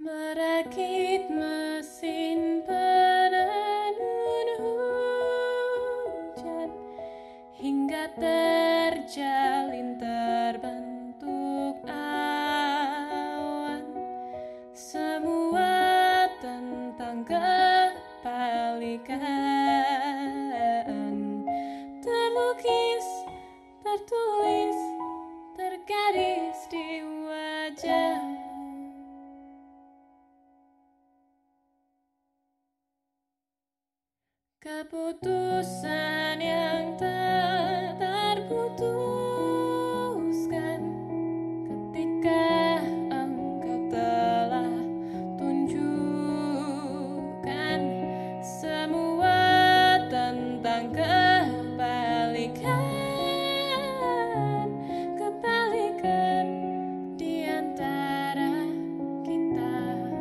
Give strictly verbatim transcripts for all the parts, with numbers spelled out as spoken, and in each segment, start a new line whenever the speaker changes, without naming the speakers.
Merakit mesin penenun hujan hingga terjalin terbentuk awan. Semua tentang kepalikan, terlukis, tertulis, tergaris di wajahmu. Keputusan yang tak terputuskan ketika engkau telah tunjukkan semua tentang kebalikan, kebalikan di antara kita.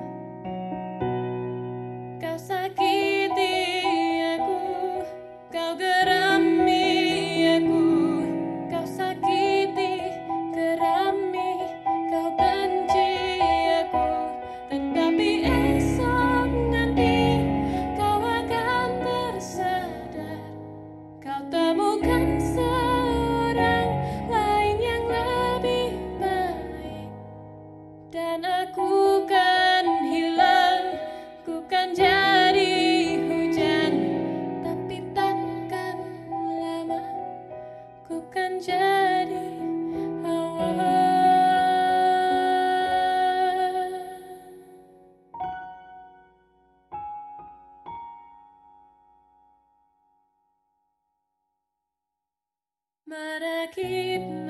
Kau sakiti aku, kau gerami aku, kau sakiti, gerami, kau benci aku. Tetapi esok nanti kau akan tersadar, kau temukan seorang lain yang lebih baik. Dan aku kan hilang, ku kan jadi hujan, tapi takkan lama, ku kan jadi awan. Merakit